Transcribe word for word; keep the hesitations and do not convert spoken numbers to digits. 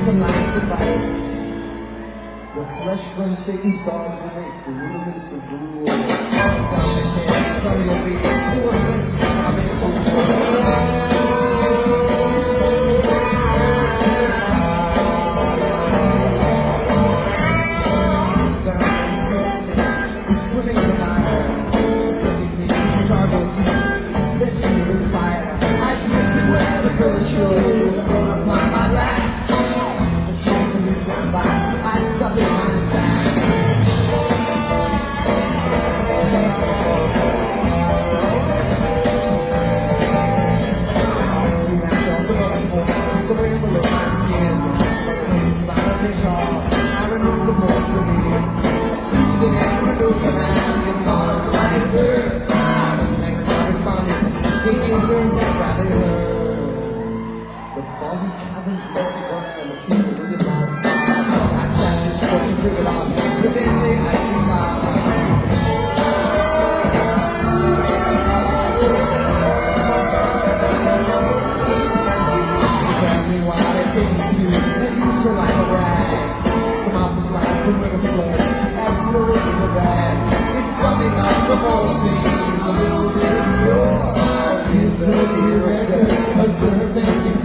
some last advice. The flesh from Satan's dogs will make the rudiments of rule. Down the heads, from your feet, worthless, coming for swimming in the fire, sending me gargoyles, thirteen with fire. I drifted where the virtue is, I roll up my, my back. The chains of me stand by, I stuff in my sack. Soon I felt a burning hole, somewhere below my skin. Things found a pitch hall, I removed the force from me. Soothing and removed commands, and cause the lion's bird. And corresponding, taking turns at rather heard. The foggy caverns rusty ground, the people looking loud. I sat in the focus with it on, within the icy cloud. Tell me why they take me to, and use her like a rag. Some off the slide from river slope, as slow in the bag. It's something like the motion, a little bit obscure. I'll give the director a serpentine